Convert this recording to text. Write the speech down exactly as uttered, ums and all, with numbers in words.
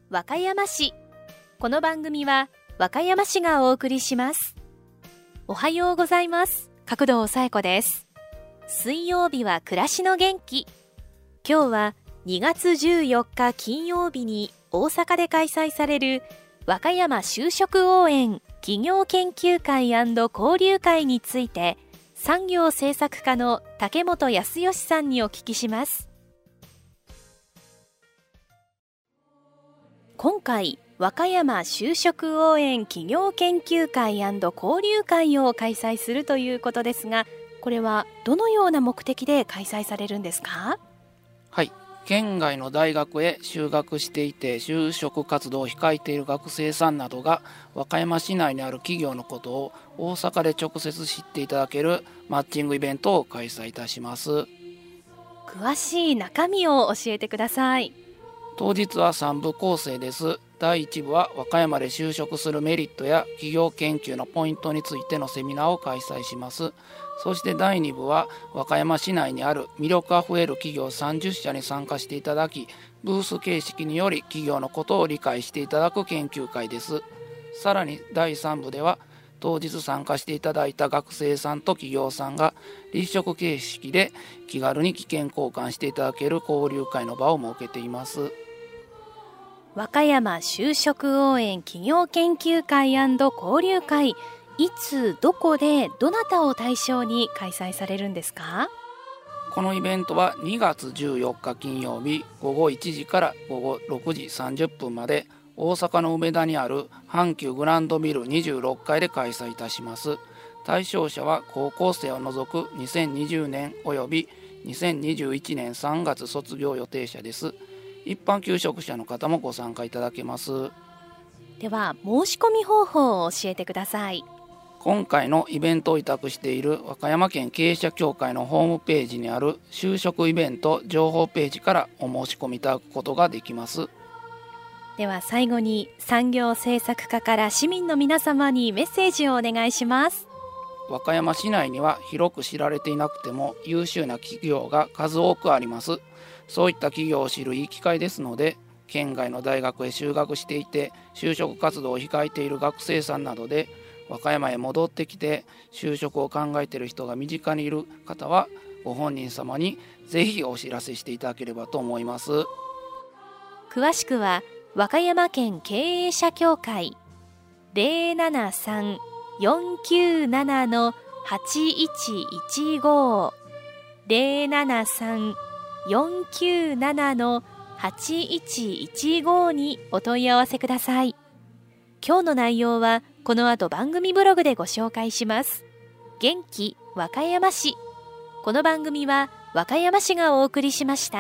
和歌山市。この番組は和歌山市がお送りします。おはようございます。角堂紗恵子です。水曜日は暮らしの元気。今日はにがつじゅうよっか金曜日に大阪で開催される和歌山就職応援企業研究会&交流会について、産業政策課の竹本康義さんにお聞きします。今回、和歌山就職応援企業研究会&交流会を開催するということですが、これはどのような目的で開催されるんですか？ はい、県外の大学へ就学していて就職活動を控えている学生さんなどが和歌山市内にある企業のことを大阪で直接知っていただけるマッチングイベントを開催いたします。 詳しい中身を教えてください。 当日はさんぶ構成です。だいいち部は和歌山で就職するメリットや企業研究のポイントについてのセミナーを開催します。そしてだいに部は和歌山市内にある魅力あふれる企業さんじゅっしゃに参加していただき、ブース形式により企業のことを理解していただく研究会です。さらにだいさん部では当日参加していただいた学生さんと企業さんが立食形式で気軽に意見交換していただける交流会の場を設けています。 和歌山就職応援企業研究会&交流会、いつどこでどなたを対象に開催されるんですか？ このイベントはにがつじゅうよっか金曜日ごごいちじからごごろくじさんじゅっぷんまで大阪の梅田にある阪急グランドビルにじゅうろっかいで開催いたします。対象者は高校生を除くにせんにじゅうねんおよびにせんにじゅういちねんさんがつ卒業予定者です。一般求職者の方もご参加いただけます。 では申し込み方法を教えてください。 今回のイベントを委託している和歌山県経営者協会のホームページにある就職イベント情報ページからお申し込みいただくことができます。 では最後に産業政策課から市民の皆様にメッセージをお願いします。 和歌山市内には広く知られていなくても優秀な企業が数多くあります。そういった企業を知るいい機会ですので、県外の大学へ就学していて就職活動を控えている学生さんなどで和歌山へ戻ってきて就職を考えている人が身近にいる方はご本人様にぜひお知らせしていただければと思います。 詳しくは和歌山県経営者協会 ゼロななさん よんきゅうなな はちいちいちご ゼロななさん よんきゅうなな はちいちいちご にお問い合わせください。今日の内容はこの後番組ブログでご紹介します。元気和歌山市。この番組は和歌山市がお送りしました。